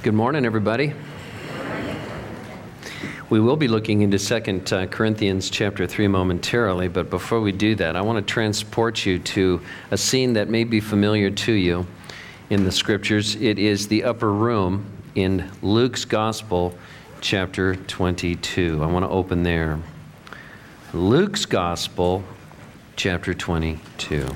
Good morning, everybody. We will be looking into 2 Corinthians chapter 3 momentarily, but before we do that, I want to transport you to a scene that may be familiar to you in the Scriptures. It is the upper room in Luke's Gospel, chapter 22. I want to open there. Luke's Gospel, chapter 22.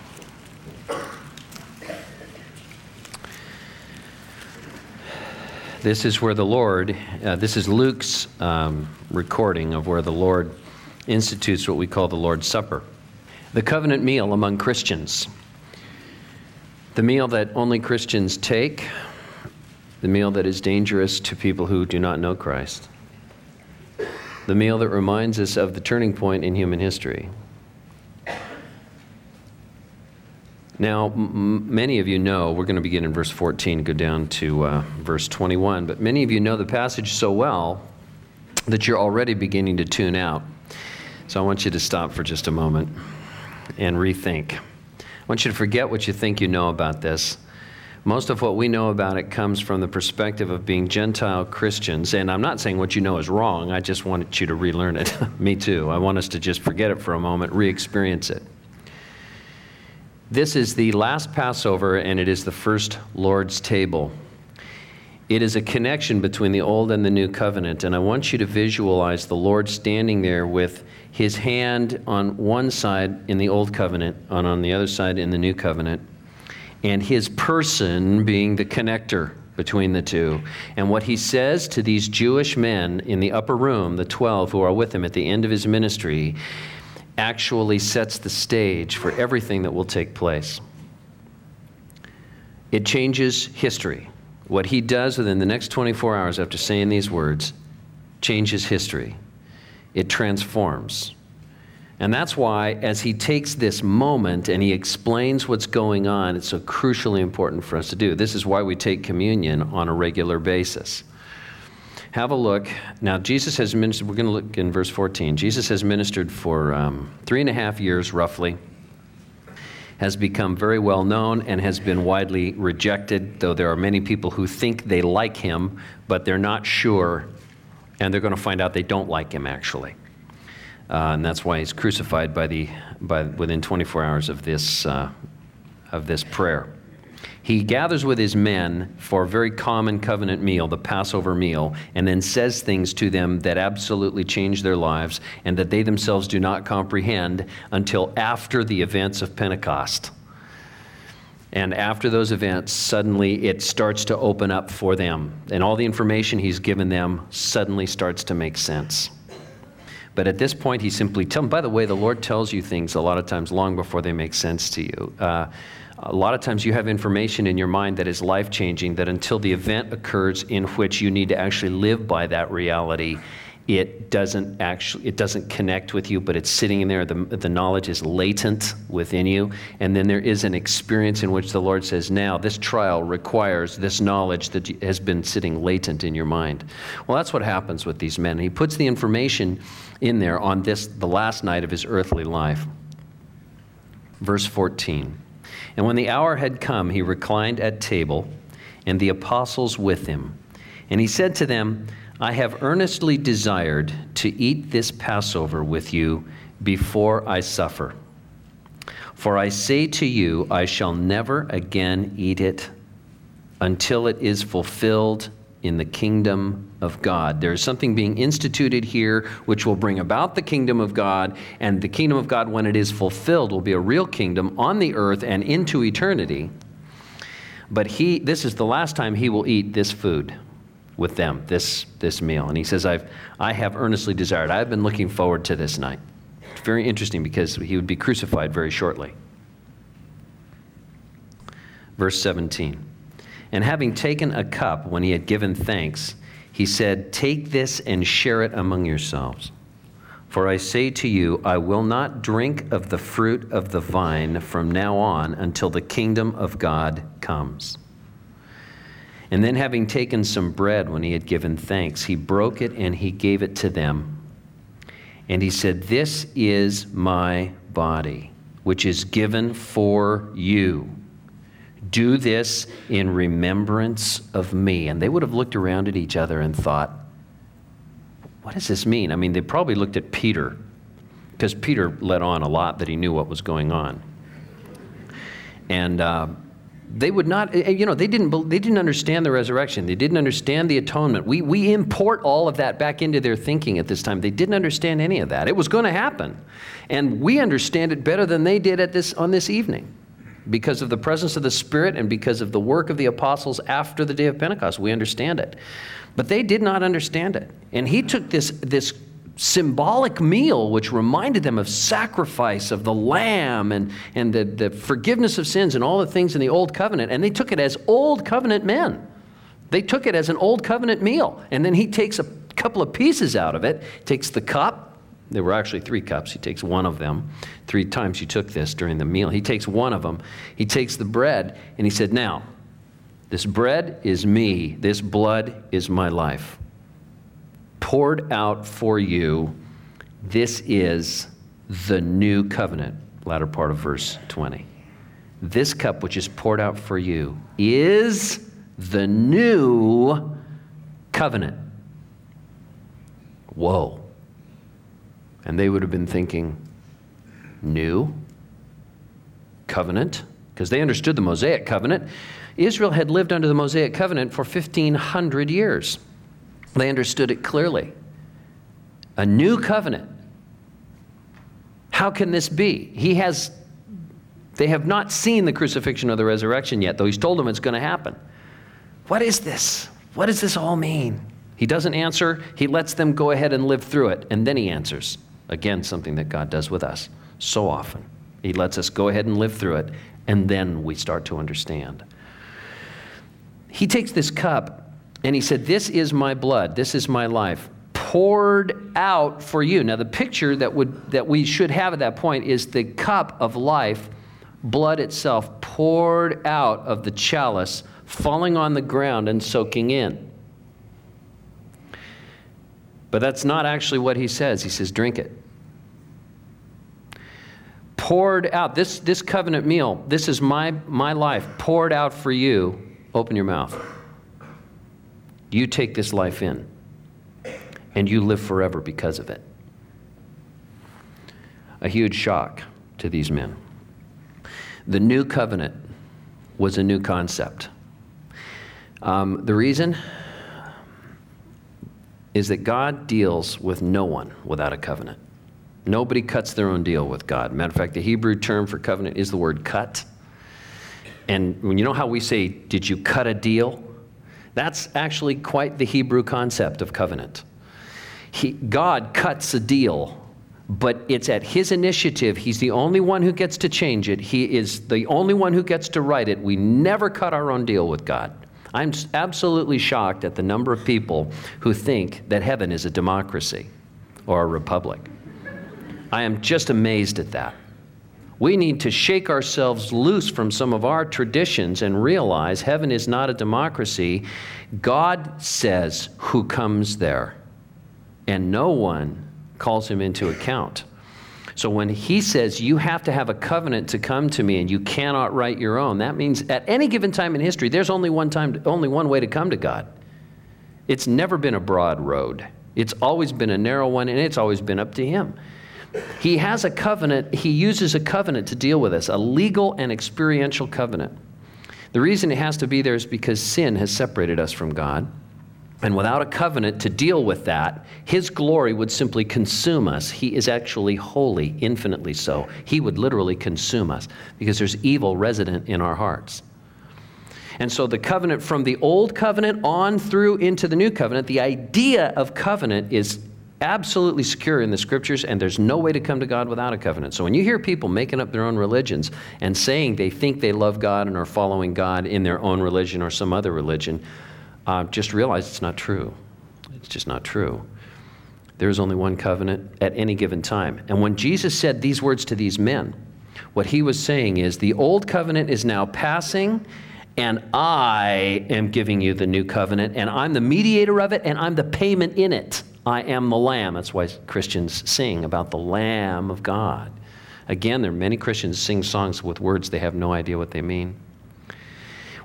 This is where the Lord, this is Luke's recording of where the Lord institutes what we call the Lord's Supper. The covenant meal among Christians. The meal that only Christians take. The meal that is dangerous to people who do not know Christ. The meal that reminds us of the turning point in human history. Now, many of you know, we're going to begin in verse 14, go down to verse 21, but many of you know the passage so well that you're already beginning to tune out. So I want you to stop for just a moment and rethink. I want you to forget what you think you know about this. Most of what we know about it comes from the perspective of being Gentile Christians, and I'm not saying what you know is wrong, I just want you to relearn it. Me too. I want us to just forget it for a moment, re-experience it. This is the last Passover, and it is the first Lord's table. It is a connection between the Old and the New Covenant, and I want you to visualize the Lord standing there with his hand on one side in the Old Covenant and on the other side in the New Covenant, and his person being the connector between the two. And what he says to these Jewish men in the upper room, the 12 who are with him at the end of his ministry, actually sets the stage for everything that will take place. It changes history. What he does within the next 24 hours after saying these words changes history. It transforms. And that's why, as he takes this moment and he explains what's going on, it's so crucially important for us to do. This is why we take communion on a regular basis. Have a look. Now, Jesus has ministered, we're going to look in verse 14. Jesus has ministered for 3.5 years, roughly, has become very well known and has been widely rejected, though there are many people who think they like him, but they're not sure, and they're going to find out they don't like him, actually. And that's why he's crucified within 24 hours of this prayer. He gathers with his men for a very common covenant meal, the Passover meal, and then says things to them that absolutely change their lives and that they themselves do not comprehend until after the events of Pentecost. And after those events, suddenly it starts to open up for them. And all the information he's given them suddenly starts to make sense. But at this point, he simply tells them, by the way, the Lord tells you things a lot of times long before they make sense to you. A lot of times you have information in your mind that is life-changing, that until the event occurs in which you need to actually live by that reality, it doesn't connect with you, but it's sitting in there. The knowledge is latent within you. And then there is an experience in which the Lord says, now this trial requires this knowledge that has been sitting latent in your mind. Well, that's what happens with these men. He puts the information in there on the last night of his earthly life. Verse 14. And when the hour had come, he reclined at table, and the apostles with him. And he said to them, I have earnestly desired to eat this Passover with you before I suffer. For I say to you, I shall never again eat it until it is fulfilled in the kingdom of God. There is something being instituted here which will bring about the kingdom of God, and the kingdom of God, when it is fulfilled, will be a real kingdom on the earth and into eternity. But this is the last time he will eat this food with them, this meal. And he says, I have earnestly desired. I've been looking forward to this night. It's very interesting because he would be crucified very shortly. Verse 17. And having taken a cup when he had given thanks, he said, take this and share it among yourselves. For I say to you, I will not drink of the fruit of the vine from now on until the kingdom of God comes. And then having taken some bread when he had given thanks, he broke it and he gave it to them. And he said, this is my body, which is given for you. Do this in remembrance of me. And they would have looked around at each other and thought, what does this mean? I mean, they probably looked at Peter, because Peter let on a lot that he knew what was going on. And they would not, they didn't understand the resurrection. They didn't understand the atonement. We import all of that back into their thinking at this time. They didn't understand any of that. It was going to happen. And we understand it better than they did on this evening, because of the presence of the Spirit and because of the work of the apostles after the day of Pentecost. We understand it. But they did not understand it. And he took this symbolic meal, which reminded them of sacrifice of the lamb and the forgiveness of sins and all the things in the old covenant, and they took it as old covenant men. They took it as an old covenant meal. And then he takes a couple of pieces out of it, takes the cup. There were actually 3 cups. He takes one of them. 3 times he took this during the meal. He takes one of them. He takes the bread, and he said, now, this bread is me. This blood is my life, poured out for you. This is the new covenant, latter part of verse 20. This cup which is poured out for you is the new covenant. Whoa. And they would have been thinking, new covenant? Because they understood the Mosaic covenant. Israel had lived under the Mosaic covenant for 1,500 years. They understood it clearly. A new covenant. How can this be? They have not seen the crucifixion or the resurrection yet, though he's told them it's going to happen. What is this? What does this all mean? He doesn't answer. He lets them go ahead and live through it, and then he answers. Again, something that God does with us so often. He lets us go ahead and live through it, and then we start to understand. He takes this cup, and he said, this is my blood, this is my life, poured out for you. Now, the picture that we should have at that point is the cup of life, blood itself, poured out of the chalice, falling on the ground and soaking in. But that's not actually what he says. He says, drink it. Poured out, this covenant meal, this is my life, poured out for you. Open your mouth. You take this life in, and you live forever because of it. A huge shock to these men. The new covenant was a new concept. The reason is that God deals with no one without a covenant. Nobody cuts their own deal with God. Matter of fact, the Hebrew term for covenant is the word cut. And when you know how we say, did you cut a deal? That's actually quite the Hebrew concept of covenant. God cuts a deal, but it's at his initiative. He's the only one who gets to change it. He is the only one who gets to write it. We never cut our own deal with God. I'm absolutely shocked at the number of people who think that heaven is a democracy or a republic. I am just amazed at that. We need to shake ourselves loose from some of our traditions and realize heaven is not a democracy. God says who comes there, and no one calls him into account. So when he says you have to have a covenant to come to me and you cannot write your own, that means at any given time in history, there's only one way to come to God. It's never been a broad road. It's always been a narrow one, and it's always been up to him. He has a covenant. He uses a covenant to deal with us, a legal and experiential covenant. The reason it has to be there is because sin has separated us from God. And without a covenant to deal with that, his glory would simply consume us. He is actually holy, infinitely so. He would literally consume us because there's evil resident in our hearts. And so the covenant from the old covenant on through into the new covenant, the idea of covenant is absolutely secure in the scriptures, and there's no way to come to God without a covenant. So when you hear people making up their own religions and saying they think they love God and are following God in their own religion or some other religion, just realize it's not true. It's just not true. There is only one covenant at any given time. And when Jesus said these words to these men, what he was saying is the old covenant is now passing, and I am giving you the new covenant, and I'm the mediator of it, and I'm the payment in it. I am the Lamb. That's why Christians sing about the Lamb of God. Again, there are many Christians sing songs with words they have no idea what they mean.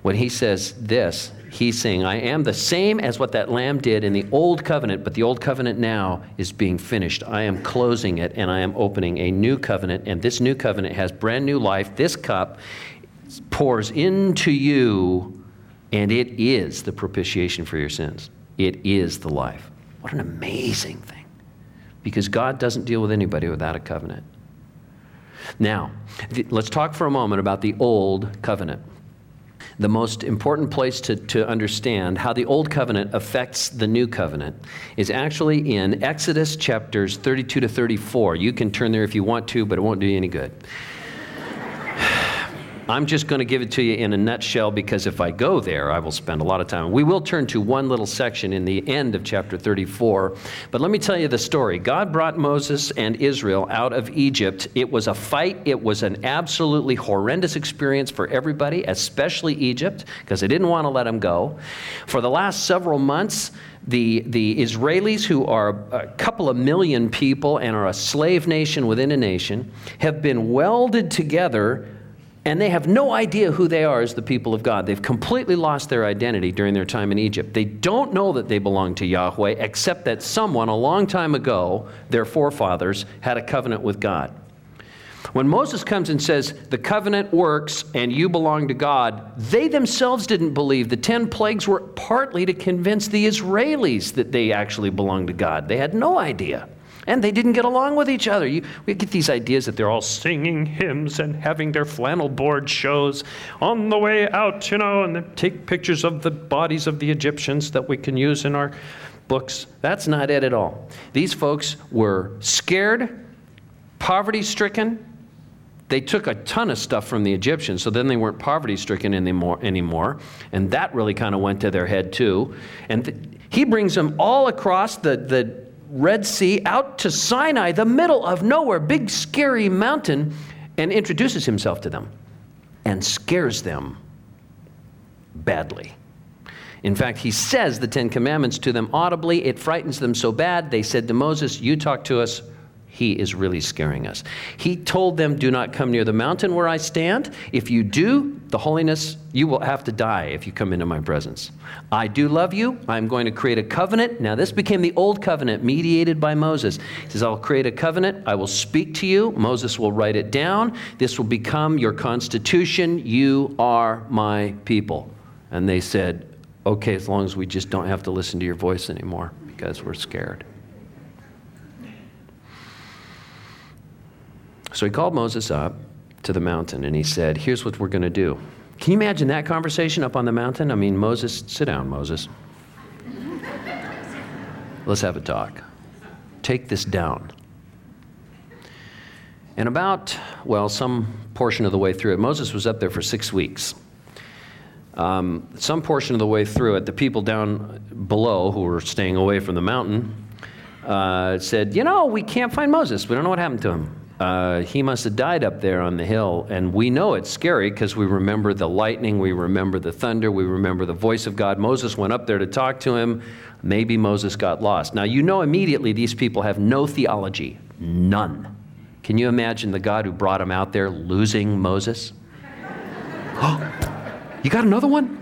When he says this, he's saying, I am the same as what that lamb did in the old covenant, but the old covenant now is being finished. I am closing it, and I am opening a new covenant, and this new covenant has brand new life. This cup pours into you, and it is the propitiation for your sins. It is the life. What an amazing thing. Because God doesn't deal with anybody without a covenant. Now, let's talk for a moment about the old covenant. The most important place to understand how the old covenant affects the new covenant is actually in Exodus chapters 32 to 34. You can turn there if you want to, but it won't do you any good. I'm just going to give it to you in a nutshell, because if I go there, I will spend a lot of time. We will turn to one little section in the end of chapter 34. But let me tell you the story. God brought Moses and Israel out of Egypt. It was a fight. It was an absolutely horrendous experience for everybody, especially Egypt, because they didn't want to let them go. For the last several months, the Israelis, who are a couple of million people and are a slave nation within a nation, have been welded together. And they have no idea who they are as the people of God. They've completely lost their identity during their time in Egypt. They don't know that they belong to Yahweh, except that someone a long time ago, their forefathers, had a covenant with God. When Moses comes and says, the covenant works and you belong to God, they themselves didn't believe. The 10 plagues were partly to convince the Israelis that they actually belonged to God. They had no idea. And they didn't get along with each other. We get these ideas that they're all singing hymns and having their flannel board shows on the way out, and they take pictures of the bodies of the Egyptians that we can use in our books. That's not it at all. These folks were scared, poverty-stricken. They took a ton of stuff from the Egyptians, so then they weren't poverty-stricken anymore. And that really kind of went to their head too. And he brings them all across the Red Sea out to Sinai, the middle of nowhere, big scary mountain, and introduces himself to them and scares them badly. In fact, he says the 10 Commandments to them audibly. It frightens them so bad, they said to Moses, you talk to us. He is really scaring us. He told them, do not come near the mountain where I stand. If you do, the holiness, you will have to die if you come into my presence. I do love you. I'm going to create a covenant. Now, this became the old covenant mediated by Moses. He says, I'll create a covenant. I will speak to you. Moses will write it down. This will become your constitution. You are my people. And they said, okay, as long as we just don't have to listen to your voice anymore, because we're scared. So he called Moses up to the mountain and he said, here's what we're going to do. Can you imagine that conversation up on the mountain? I mean, Moses, sit down, Moses. Let's have a talk. Take this down. And about, some portion of the way through it, Moses was up there for 6 weeks. Some portion of the way through it, the people down below who were staying away from the mountain said, we can't find Moses. We don't know what happened to him. He must have died up there on the hill, and we know it's scary because we remember the lightning, we remember the thunder, we remember the voice of God. Moses went up there to talk to him. Maybe Moses got lost. Now, immediately these people have no theology, none. Can you imagine the God who brought him out there losing Moses? Oh, you got another one?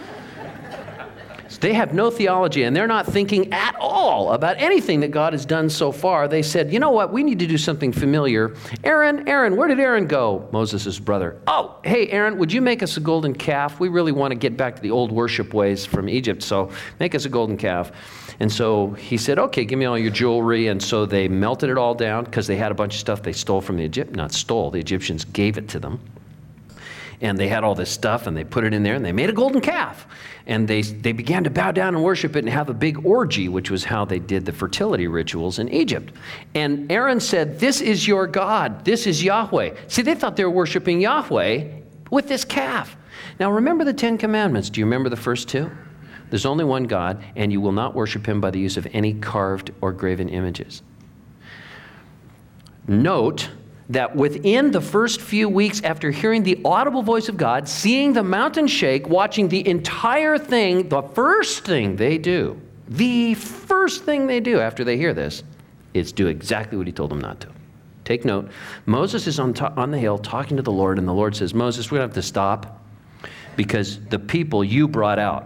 They have no theology, and they're not thinking at all about anything that God has done so far. They said, you know what? We need to do something familiar. Aaron, where did Aaron go? Moses' brother. Oh, hey, Aaron, would you make us a golden calf? We really want to get back to the old worship ways from Egypt, so make us a golden calf. And so he said, okay, give me all your jewelry. And so they melted it all down because they had a bunch of stuff they stole from the Egyptians gave it to them. And they had all this stuff, and they put it in there, and they made a golden calf. And they began to bow down and worship it and have a big orgy, which was how they did the fertility rituals in Egypt. And Aaron said, this is your God. This is Yahweh. See, they thought they were worshiping Yahweh with this calf. Now, remember the 10 Commandments. Do you remember the first two? There's only one God, and you will not worship him by the use of any carved or graven images. Note that within the first few weeks after hearing the audible voice of God, seeing the mountain shake, watching the entire thing, the first thing they do after they hear this is do exactly what he told them not to. Take note, Moses is on the hill talking to the Lord, and the Lord says, Moses, we're going to have to stop because the people you brought out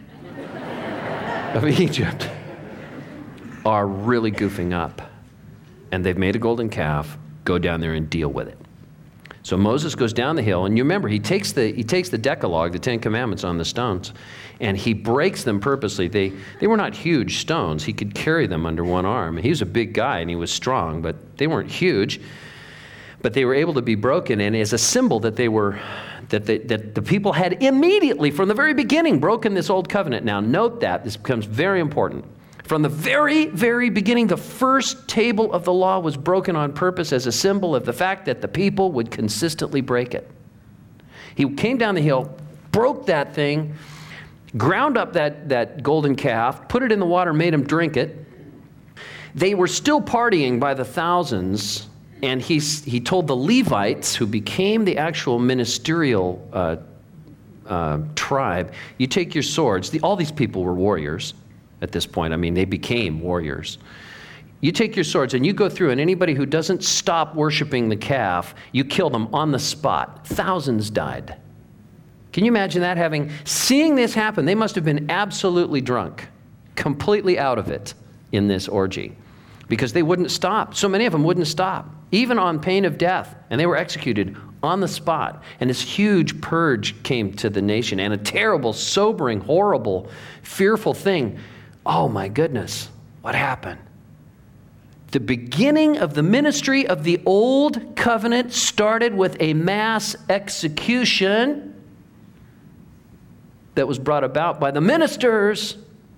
of Egypt are really goofing up. And they've made a golden calf. Go down there and deal with it. So Moses goes down the hill, and you remember, he takes the Decalogue, the Ten Commandments on the stones, and he breaks them purposely. They were not huge stones. He could carry them under one arm. He was a big guy, and he was strong, but they weren't huge. But they were able to be broken, and as a symbol that that the people had immediately, from the very beginning, broken this old covenant. Now note that, this becomes very important. From the very, very beginning, the first table of the law was broken on purpose as a symbol of the fact that the people would consistently break it. He came down the hill, broke that thing, ground up that golden calf, put it in the water, made them drink it. They were still partying by the thousands, and he told the Levites, who became the actual ministerial tribe, you take your swords. All these people were warriors. At this point, I mean, they became warriors. You take your swords and you go through, and anybody who doesn't stop worshiping the calf, you kill them on the spot. Thousands died. Can you imagine that? Seeing this happen, they must have been absolutely drunk, completely out of it in this orgy, because they wouldn't stop. So many of them wouldn't stop, even on pain of death, and they were executed on the spot. And this huge purge came to the nation, and a terrible, sobering, horrible, fearful thing. Oh my goodness, what happened? The beginning of the ministry of the old covenant started with a mass execution that was brought about by the ministers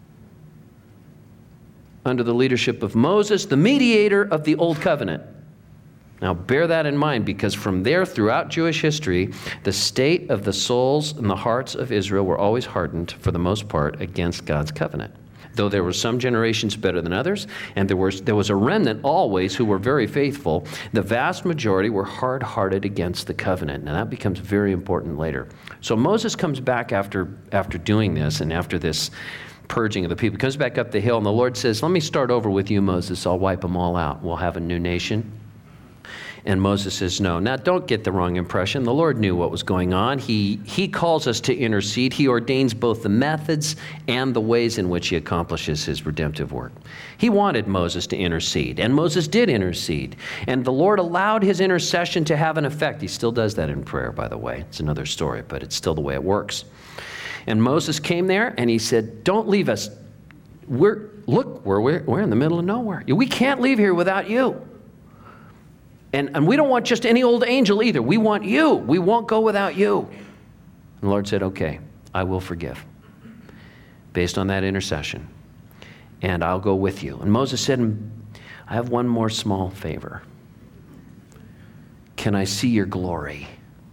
under the leadership of Moses, the mediator of the old covenant. Now bear that in mind, because from there throughout Jewish history, the state of the souls and the hearts of Israel were always hardened, for the most part, against God's covenant. Though there were some generations better than others, and there was a remnant always who were very faithful, the vast majority were hard-hearted against the covenant. Now that becomes very important later. So Moses comes back after doing this, and after this purging of the people, comes back up the hill, and the Lord says, let me start over with you, Moses. I'll wipe them all out. We'll have a new nation. And Moses says, no. Now, don't get the wrong impression. The Lord knew what was going on. He calls us to intercede. He ordains both the methods and the ways in which he accomplishes his redemptive work. He wanted Moses to intercede, and Moses did intercede. And the Lord allowed his intercession to have an effect. He still does that in prayer, by the way. It's another story, but it's still the way it works. And Moses came there, and he said, don't leave us. We're in the middle of nowhere. We can't leave here without you. And we don't want just any old angel either. We want you. We won't go without you. And the Lord said, okay, I will forgive based on that intercession, and I'll go with you. And Moses said, I have one more small favor. Can I see your glory?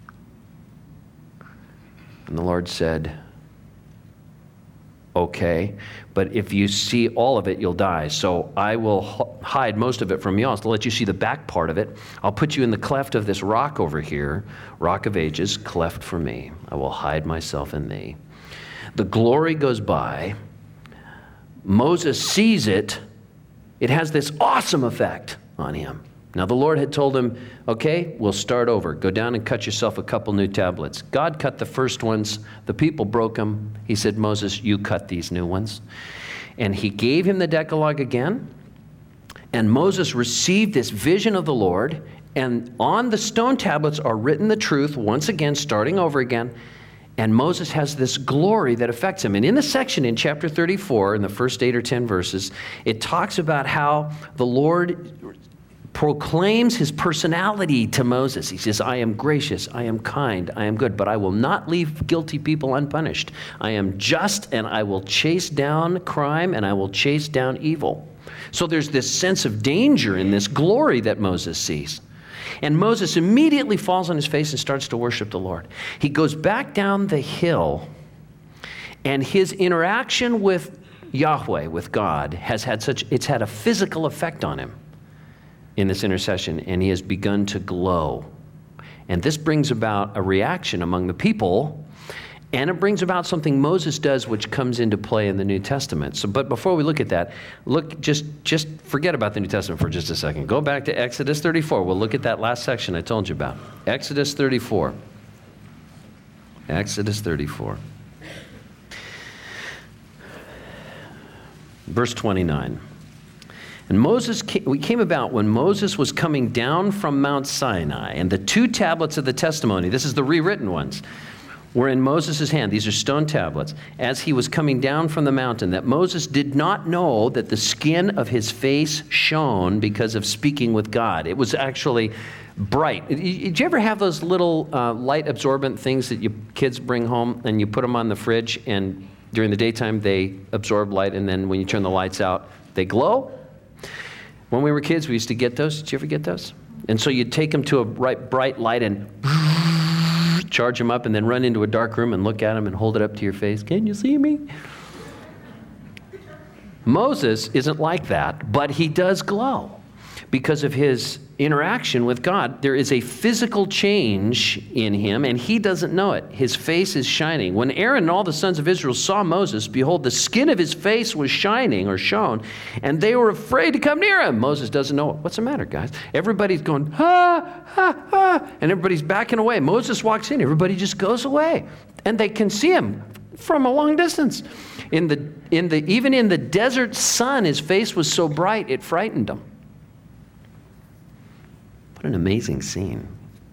And the Lord said, okay, but if you see all of it, you'll die. So I will hide most of it from you. I'll let you see the back part of it. I'll put you in the cleft of this rock over here, rock of ages, cleft for me. I will hide myself in thee. The glory goes by. Moses sees it. It has this awesome effect on him. Now the Lord had told him, okay, we'll start over. Go down and cut yourself a couple new tablets. God cut the first ones. The people broke them. He said, Moses, you cut these new ones. And he gave him the Decalogue again. And Moses received this vision of the Lord. And on the stone tablets are written the truth, once again, starting over again. And Moses has this glory that affects him. And in the section in chapter 34, in the first 8 or 10 verses, it talks about how the Lord proclaims his personality to Moses. He says, I am gracious, I am kind, I am good, but I will not leave guilty people unpunished. I am just, and I will chase down crime, and I will chase down evil. So there's this sense of danger in this glory that Moses sees. And Moses immediately falls on his face and starts to worship the Lord. He goes back down the hill, and his interaction with Yahweh, with God, it's had a physical effect on him in this intercession, and he has begun to glow. And this brings about a reaction among the people, and it brings about something Moses does which comes into play in the New Testament. But before we look at that, just forget about the New Testament for just a second. Go back to Exodus 34. We'll look at that last section I told you about. Exodus 34. Exodus 34. Verse 29. And we came about when Moses was coming down from Mount Sinai, and the 2 tablets of the testimony, this is the rewritten ones, were in Moses' hand. These are stone tablets. As he was coming down from the mountain, that Moses did not know that the skin of his face shone because of speaking with God. It was actually bright. Did you ever have those little light absorbent things that you kids bring home and you put them on the fridge, and during the daytime they absorb light, and then when you turn the lights out, they glow? When we were kids, we used to get those. Did you ever get those? And so you'd take them to a bright light and charge them up, and then run into a dark room and look at them and hold it up to your face. Can you see me? Moses isn't like that, but he does glow. Because of his interaction with God, there is a physical change in him, and he doesn't know it. His face is shining. When Aaron and all the sons of Israel saw Moses, behold, the skin of his face was shining or shone, and they were afraid to come near him. Moses doesn't know it. What's the matter, guys? Everybody's going, ha, ha, ha, and everybody's backing away. Moses walks in, everybody just goes away, and they can see him from a long distance. Even in the desert sun, his face was so bright, it frightened them. What an amazing scene.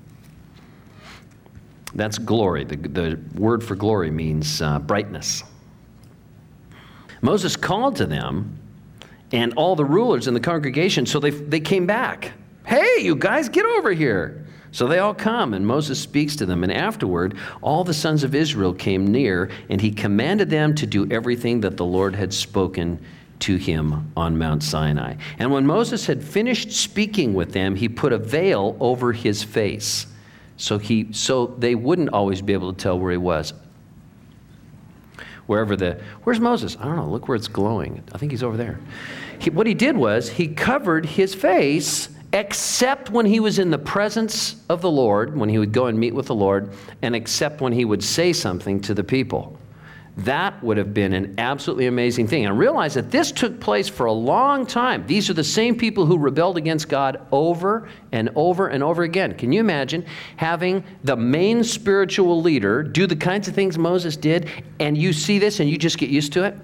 That's glory. The word for glory means brightness. Moses called to them and all the rulers in the congregation, so they came back. Hey, you guys, get over here. So they all come, and Moses speaks to them. And afterward, all the sons of Israel came near, and he commanded them to do everything that the Lord had spoken to him on Mount Sinai. And when Moses had finished speaking with them, he put a veil over his face, so they wouldn't always be able to tell where he was. Where's Moses? I don't know. Look where it's glowing. I think he's over there. What he did was he covered his face, except when he was in the presence of the Lord, when he would go and meet with the Lord, and except when he would say something to the people. That would have been an absolutely amazing thing. And realize that this took place for a long time. These are the same people who rebelled against God over and over and over again. Can you imagine having the main spiritual leader do the kinds of things Moses did, and you see this and you just get used to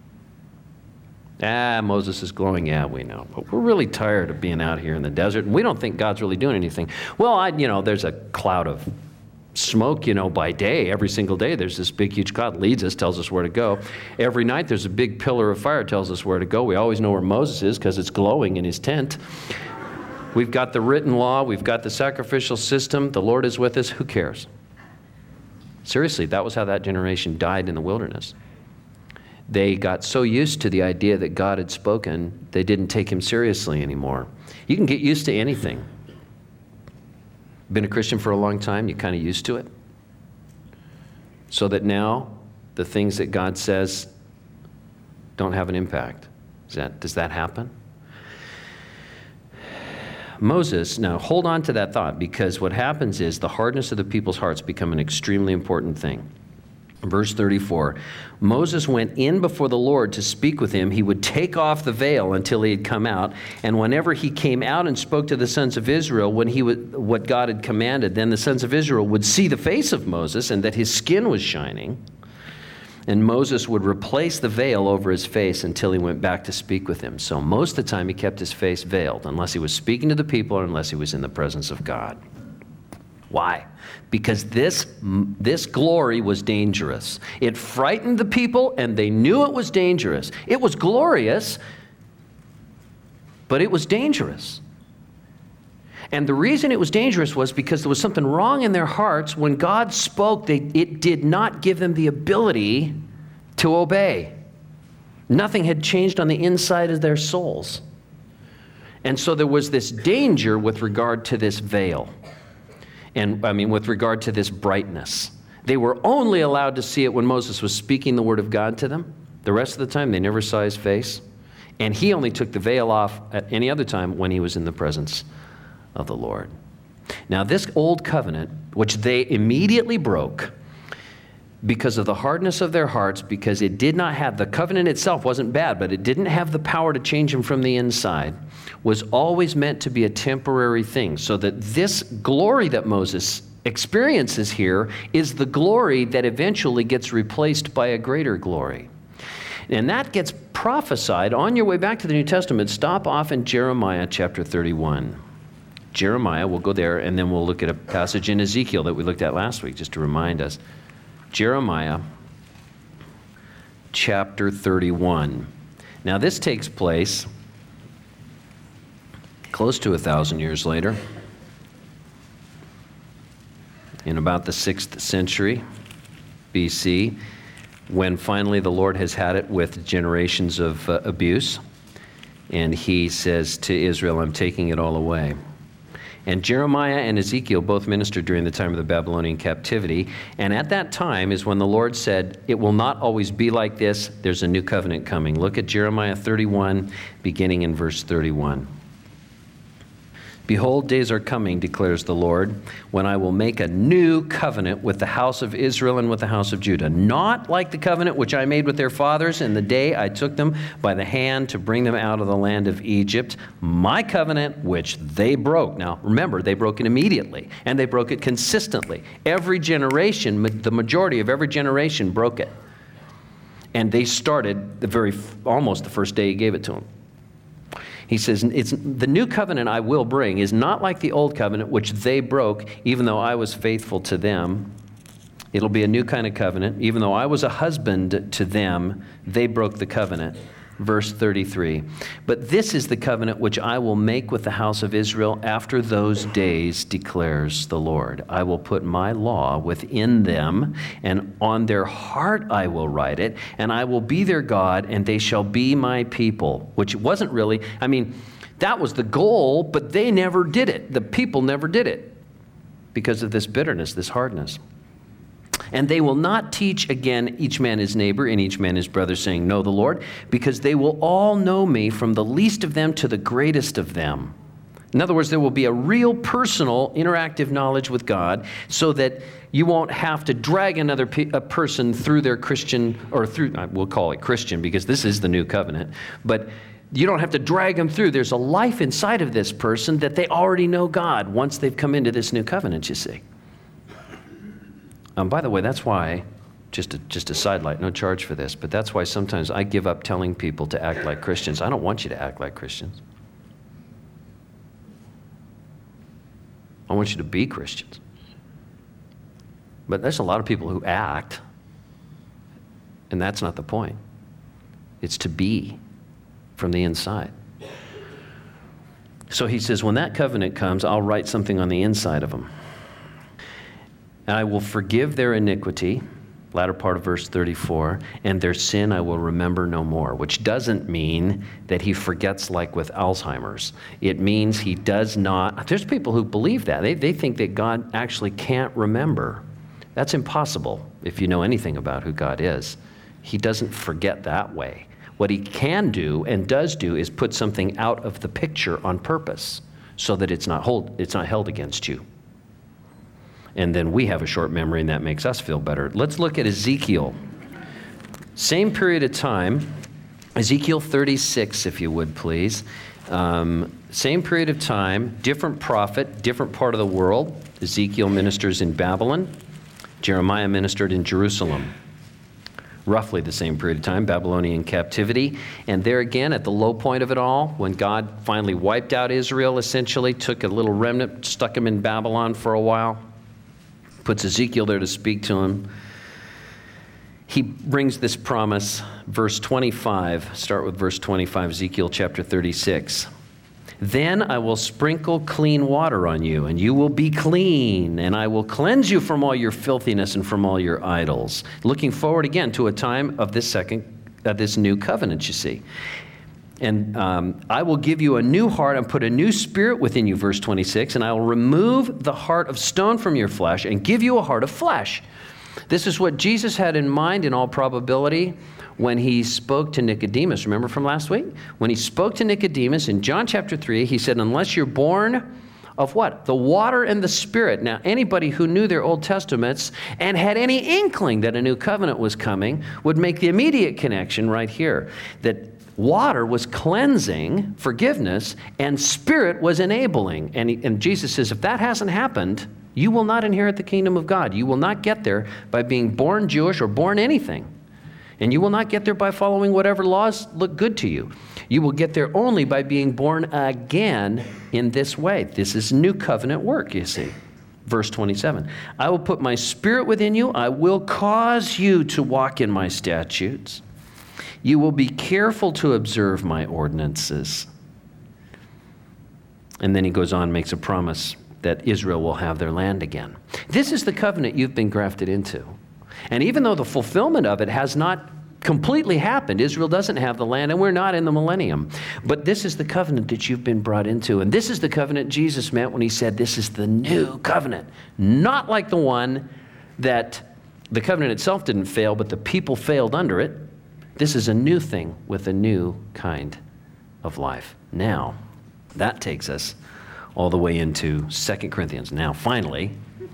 it? Moses is glowing. Yeah, we know. But we're really tired of being out here in the desert, and we don't think God's really doing anything. Well, there's a cloud of smoke, by day. Every single day there's this big, huge cloud, leads us, tells us where to go. Every night there's a big pillar of fire, tells us where to go. We always know where Moses is because it's glowing in his tent. We've got the written law. We've got the sacrificial system. The Lord is with us. Who cares? Seriously, that was how that generation died in the wilderness. They got so used to the idea that God had spoken, they didn't take him seriously anymore. You can get used to anything. Been a Christian for a long time, you're kind of used to it. So that now the things that God says don't have an impact. Does that happen? Moses, now hold on to that thought, because what happens is the hardness of the people's hearts become an extremely important thing. Verse 34, Moses went in before the Lord to speak with him. He would take off the veil until he had come out. And whenever he came out and spoke to the sons of Israel, what God had commanded, then the sons of Israel would see the face of Moses and that his skin was shining. And Moses would replace the veil over his face until he went back to speak with him. So most of the time he kept his face veiled, unless he was speaking to the people or unless he was in the presence of God. Why? Because this glory was dangerous. It frightened the people, and they knew it was dangerous. It was glorious, but it was dangerous. And the reason it was dangerous was because there was something wrong in their hearts. When God spoke, it did not give them the ability to obey. Nothing had changed on the inside of their souls. And so there was this danger with regard to this veil. And with regard to this brightness. They were only allowed to see it when Moses was speaking the word of God to them. The rest of the time, they never saw his face. And he only took the veil off at any other time when he was in the presence of the Lord. Now, this old covenant, which they immediately broke because of the hardness of their hearts, because it did not have, the covenant itself wasn't bad, but it didn't have the power to change them from the inside, was always meant to be a temporary thing, so that this glory that Moses experiences here is the glory that eventually gets replaced by a greater glory. And that gets prophesied on your way back to the New Testament. Stop off in Jeremiah chapter 31. Jeremiah, we'll go there, and then we'll look at a passage in Ezekiel that we looked at last week, just to remind us. Jeremiah chapter 31. Now, this takes place close to 1,000 years later, in about the 6th century BC, when finally the Lord has had it with generations of abuse, and he says to Israel, I'm taking it all away. And Jeremiah and Ezekiel both ministered during the time of the Babylonian captivity, and at that time is when the Lord said, it will not always be like this, there's a new covenant coming. Look at Jeremiah 31, beginning in verse 31. Behold, days are coming, declares the Lord, when I will make a new covenant with the house of Israel and with the house of Judah, not like the covenant which I made with their fathers in the day I took them by the hand to bring them out of the land of Egypt, my covenant which they broke. Now, remember, they broke it immediately, and they broke it consistently. Every generation, the majority of every generation broke it. And they started almost the first day he gave it to them. He says, it's the new covenant I will bring is not like the old covenant which they broke, even though I was faithful to them. It'll be a new kind of covenant. Even though I was a husband to them, they broke the covenant. Verse 33, but this is the covenant which I will make with the house of Israel after those days, declares the Lord. I will put my law within them, and on their heart I will write it, and I will be their God, and they shall be my people. Which wasn't really, that was the goal, but they never did it. The people never did it because of this bitterness, this hardness. And they will not teach again each man his neighbor and each man his brother, saying, know the Lord, because they will all know me, from the least of them to the greatest of them. In other words, there will be a real personal, interactive knowledge with God, so that you won't have to drag a person through their Christian, or through, we'll call it Christian because this is the new covenant, but you don't have to drag them through. There's a life inside of this person that they already know God once they've come into this new covenant, you see. By the way, that's why, just a sidelight, no charge for this, but that's why sometimes I give up telling people to act like Christians. I don't want you to act like Christians. I want you to be Christians. But there's a lot of people who act, and that's not the point. It's to be from the inside. So he says, when that covenant comes, I'll write something on the inside of them. And I will forgive their iniquity, latter part of verse 34, and their sin I will remember no more, which doesn't mean that he forgets like with Alzheimer's. It means he does not. There's people who believe that. They think that God actually can't remember. That's impossible if you know anything about who God is. He doesn't forget that way. What he can do and does do is put something out of the picture on purpose so that it's not held against you. And then we have a short memory, and that makes us feel better. Let's look at Ezekiel. Same period of time. Ezekiel 36, if you would, please. Same period of time, different prophet, different part of the world. Ezekiel ministers in Babylon. Jeremiah ministered in Jerusalem. Roughly the same period of time, Babylonian captivity. And there again, at the low point of it all, when God finally wiped out Israel, essentially, took a little remnant, stuck them in Babylon for a while, puts Ezekiel there to speak to him. He brings this promise, verse 25, start with verse 25, Ezekiel chapter 36. Then I will sprinkle clean water on you, and you will be clean, and I will cleanse you from all your filthiness and from all your idols. Looking forward again to a time of this new covenant, you see. And I will give you a new heart and put a new spirit within you, verse 26, and I will remove the heart of stone from your flesh and give you a heart of flesh. This is what Jesus had in mind in all probability when he spoke to Nicodemus. Remember from last week? When he spoke to Nicodemus in John chapter 3, he said, unless you're born of what? The water and the Spirit. Now, anybody who knew their Old Testaments and had any inkling that a new covenant was coming would make the immediate connection right here, that water was cleansing, forgiveness, and Spirit was enabling. And Jesus says, if that hasn't happened, You will not inherit the kingdom of God. You will not get there by being born Jewish or born anything. And you will not get there by following whatever laws look good to you. You will get there only by being born again in this way. This is new covenant work, you see. Verse 27, I will put my spirit within you. I will cause you to walk in my statutes. You will be careful to observe my ordinances. And then he goes on and makes a promise that Israel will have their land again. This is the covenant you've been grafted into. And even though the fulfillment of it has not completely happened, Israel doesn't have the land, and we're not in the millennium. But this is the covenant that you've been brought into. And this is the covenant Jesus meant when he said this is the new covenant. Not like the one that the covenant itself didn't fail, but the people failed under it. This is a new thing with a new kind of life. Now, that takes us all the way into 2 Corinthians. Now, finally,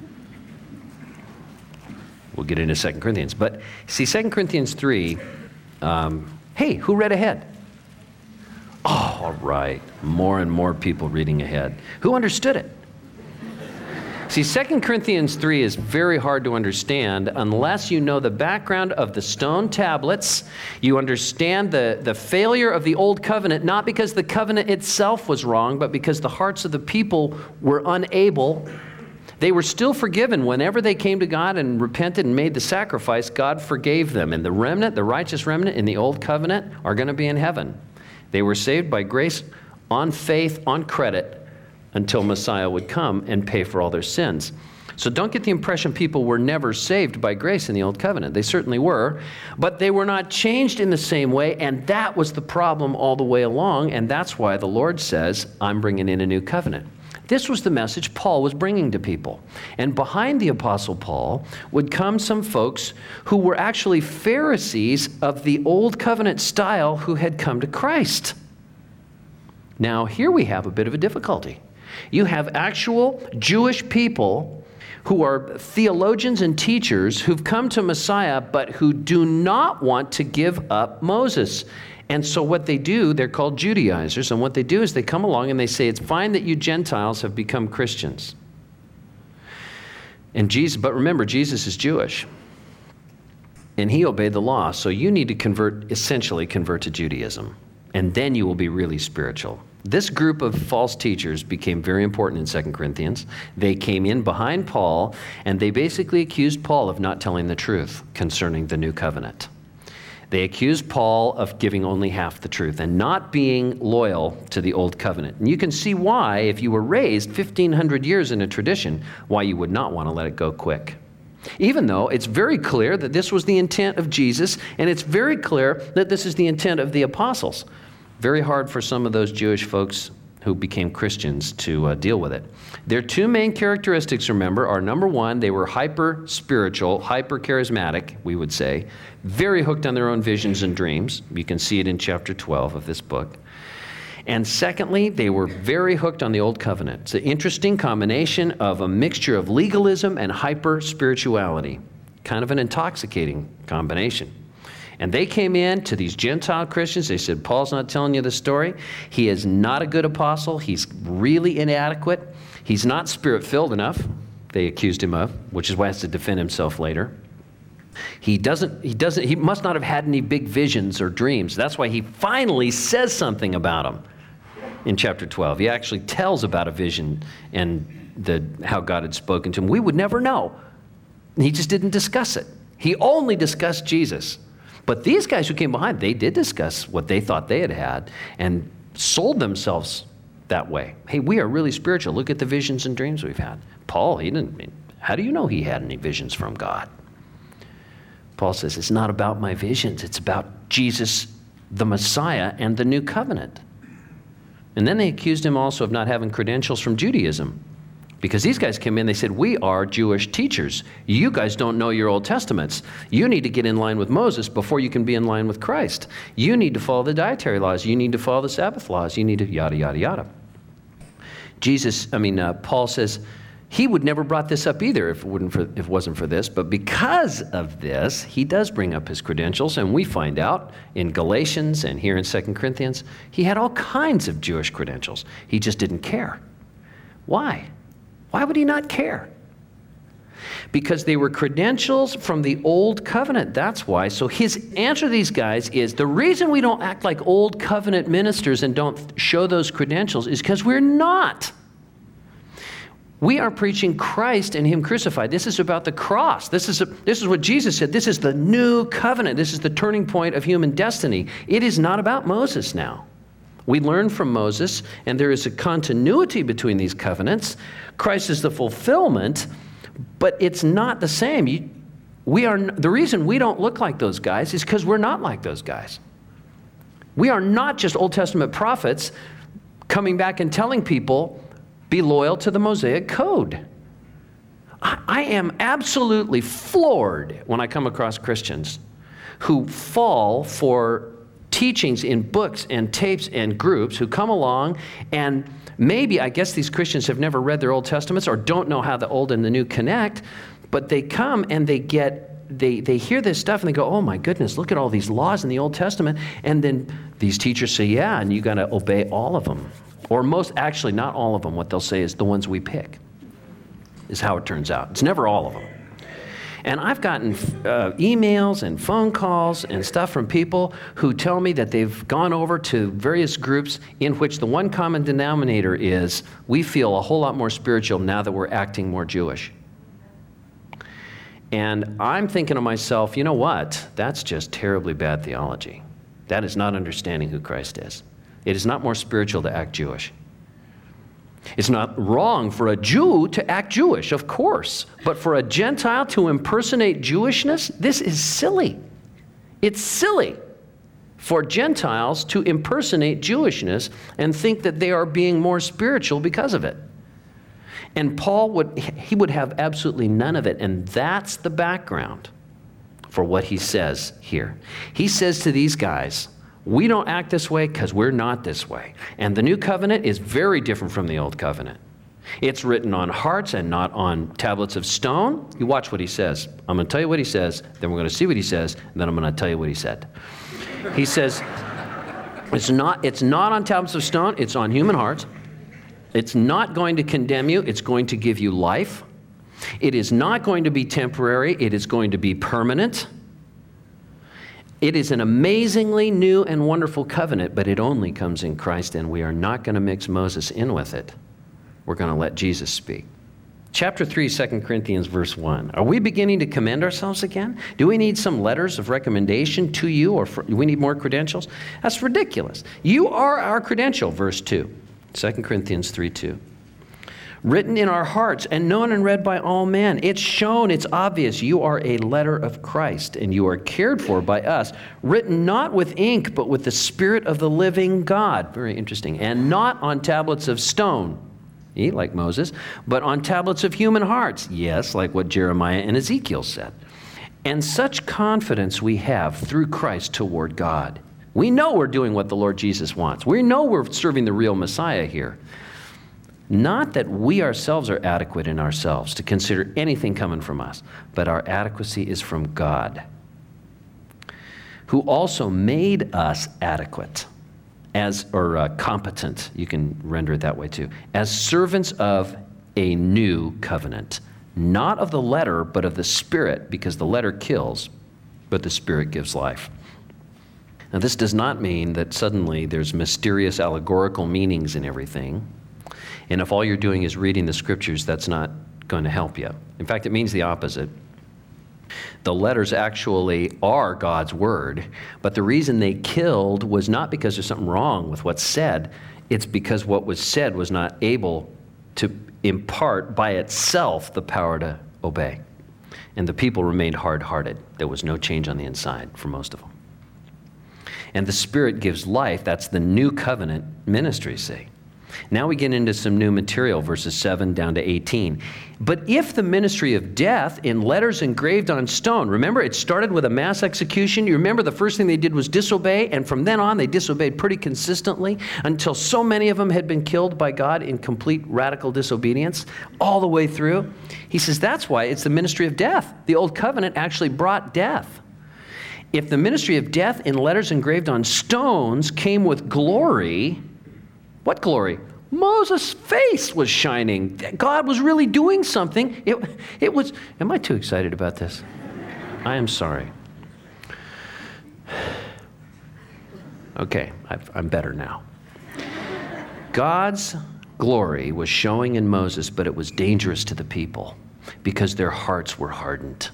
we'll get into 2 Corinthians. But see, 2 Corinthians 3, hey, who read ahead? Oh, all right. More and more people reading ahead. Who understood it? See, 2 Corinthians 3 is very hard to understand unless you know the background of the stone tablets. You understand the failure of the old covenant, not because the covenant itself was wrong, but because the hearts of the people were unable. They were still forgiven. Whenever they came to God and repented and made the sacrifice, God forgave them. And the remnant, the righteous remnant in the old covenant, are going to be in heaven. They were saved by grace, on faith, on credit, until Messiah would come and pay for all their sins. So don't get the impression people were never saved by grace in the old covenant. They certainly were, but they were not changed in the same way, and that was the problem all the way along, and that's why the Lord says, I'm bringing in a new covenant. This was the message Paul was bringing to people. And behind the Apostle Paul would come some folks who were actually Pharisees of the old covenant style who had come to Christ. Now, here we have a bit of a difficulty. You have actual Jewish people who are theologians and teachers who've come to Messiah, but who do not want to give up Moses. And so what they do, they're called Judaizers, and what they do is they come along and they say, it's fine that you Gentiles have become Christians. And Jesus, but remember, Jesus is Jewish. And he obeyed the law, so you need to essentially convert to Judaism. And then you will be really spiritual. This group of false teachers became very important in 2 Corinthians. They came in behind Paul, and they basically accused Paul of not telling the truth concerning the new covenant. They accused Paul of giving only half the truth and not being loyal to the old covenant. And you can see why, if you were raised 1,500 years in a tradition, why you would not want to let it go quick. Even though it's very clear that this was the intent of Jesus, and it's very clear that this is the intent of the apostles. Very hard for some of those Jewish folks who became Christians to deal with it. Their two main characteristics, remember, are number one, they were hyper-spiritual, hyper-charismatic, we would say, very hooked on their own visions and dreams. You can see it in chapter 12 of this book. And secondly, they were very hooked on the Old Covenant. It's an interesting combination of a mixture of legalism and hyper-spirituality, kind of an intoxicating combination. And they came in to these Gentile Christians. They said, Paul's not telling you the story. He is not a good apostle. He's really inadequate. He's not spirit-filled enough, they accused him of, which is why he has to defend himself later. He must not have had any big visions or dreams. That's why he finally says something about them in chapter 12. He actually tells about a vision and how God had spoken to him. We would never know. He just didn't discuss it. He only discussed Jesus. But these guys who came behind, they did discuss what they thought they had and sold themselves that way. Hey, we are really spiritual. Look at the visions and dreams we've had. Paul, how do you know he had any visions from God? Paul says, it's not about my visions. It's about Jesus, the Messiah, and the new covenant. And then they accused him also of not having credentials from Judaism. Because these guys came in, they said, we are Jewish teachers. You guys don't know your Old Testaments. You need to get in line with Moses before you can be in line with Christ. You need to follow the dietary laws. You need to follow the Sabbath laws. You need to yada, yada, yada. Paul says he would never brought this up either if it wasn't for this. But because of this, he does bring up his credentials. And we find out in Galatians and here in 2 Corinthians, he had all kinds of Jewish credentials. He just didn't care. Why? Why would he not care? because they were credentials from the old covenant. That's why. So his answer to these guys is, the reason we don't act like old covenant ministers and don't show those credentials is because we're not. We are preaching Christ and him crucified. This is about the cross. This is what Jesus said. This is the new covenant. This is the turning point of human destiny. It is not about Moses now. We learn from Moses, and there is a continuity between these covenants. Christ is the fulfillment, but it's not the same. The reason we don't look like those guys is because we're not like those guys. We are not just Old Testament prophets coming back and telling people, be loyal to the Mosaic Code. I am absolutely floored when I come across Christians who fall for teachings in books and tapes and groups, who come along and maybe, I guess these Christians have never read their Old Testaments or don't know how the Old and the New connect, but they come and they hear this stuff and they go, oh my goodness, look at all these laws in the Old Testament. And then these teachers say, yeah, and you got to obey all of them. Or actually not all of them. What they'll say is the ones we pick, is how it turns out. It's never all of them. And I've gotten emails and phone calls and stuff from people who tell me that they've gone over to various groups in which the one common denominator is, we feel a whole lot more spiritual now that we're acting more Jewish. And I'm thinking to myself, you know what? That's just terribly bad theology. That is not understanding who Christ is. It is not more spiritual to act Jewish. It's not wrong for a Jew to act Jewish, of course. But for a Gentile to impersonate Jewishness, this is silly. It's silly for Gentiles to impersonate Jewishness and think that they are being more spiritual because of it. And Paul would have absolutely none of it. And that's the background for what he says here. He says to these guys, we don't act this way because we're not this way. And the new covenant is very different from the old covenant. It's written on hearts and not on tablets of stone. You watch what he says. I'm going to tell you what he says, then we're going to see what he says, and then I'm going to tell you what he said. He says, it's not on tablets of stone, it's on human hearts. It's not going to condemn you, it's going to give you life. It is not going to be temporary, it is going to be permanent. It is an amazingly new and wonderful covenant, but it only comes in Christ, and we are not going to mix Moses in with it. We're going to let Jesus speak. Chapter 3, 2 Corinthians, verse 1. Are we beginning to commend ourselves again? Do we need some letters of recommendation to you, or do we need more credentials? That's ridiculous. You are our credential, verse 2. 2 Corinthians 3, 2. Written in our hearts and known and read by all men. It's shown, it's obvious, you are a letter of Christ, and you are cared for by us, written not with ink, but with the Spirit of the living God. Very interesting. And not on tablets of stone, like Moses, but on tablets of human hearts. Yes, like what Jeremiah and Ezekiel said. And such confidence we have through Christ toward God. We know we're doing what the Lord Jesus wants. We know we're serving the real Messiah here. Not that we ourselves are adequate in ourselves to consider anything coming from us, but our adequacy is from God, who also made us adequate, competent, you can render it that way too, as servants of a new covenant, not of the letter, but of the Spirit, because the letter kills, but the Spirit gives life. Now, this does not mean that suddenly there's mysterious allegorical meanings in everything. And if all you're doing is reading the scriptures, that's not going to help you. In fact, it means the opposite. The letters actually are God's word, but the reason they killed was not because there's something wrong with what's said. It's because what was said was not able to impart by itself the power to obey. And the people remained hard-hearted. There was no change on the inside for most of them. And the Spirit gives life. That's the new covenant ministry, see. Now we get into some new material, verses 7 down to 18. But if the ministry of death in letters engraved on stone, remember it started with a mass execution. You remember the first thing they did was disobey, and from then on they disobeyed pretty consistently until so many of them had been killed by God in complete radical disobedience all the way through. He says that's why it's the ministry of death. The old covenant actually brought death. If the ministry of death in letters engraved on stones came with glory, what glory? Moses' face was shining. God was really doing something. It was, am I too excited about this? I am sorry. Okay, I'm better now. God's glory was showing in Moses, but it was dangerous to the people because their hearts were hardened.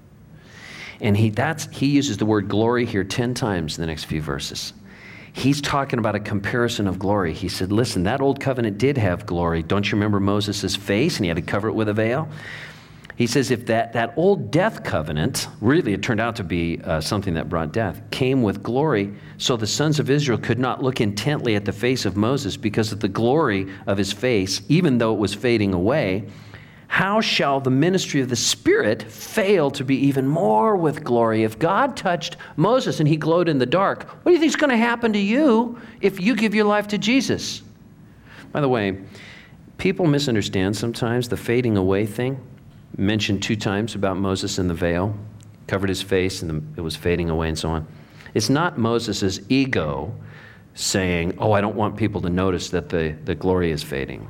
And he uses the word glory here 10 times in the next few verses. He's talking about a comparison of glory. He said, listen, that old covenant did have glory. Don't you remember Moses' face and he had to cover it with a veil? He says if that old death covenant, really it turned out to be something that brought death, came with glory, so the sons of Israel could not look intently at the face of Moses because of the glory of his face, even though it was fading away, how shall the ministry of the Spirit fail to be even more with glory? If God touched Moses and he glowed in the dark, what do you think is going to happen to you if you give your life to Jesus? By the way, people misunderstand sometimes the fading away thing. Mentioned 2 times about Moses in the veil, covered his face and it was fading away and so on. It's not Moses' ego saying, oh, I don't want people to notice that the glory is fading.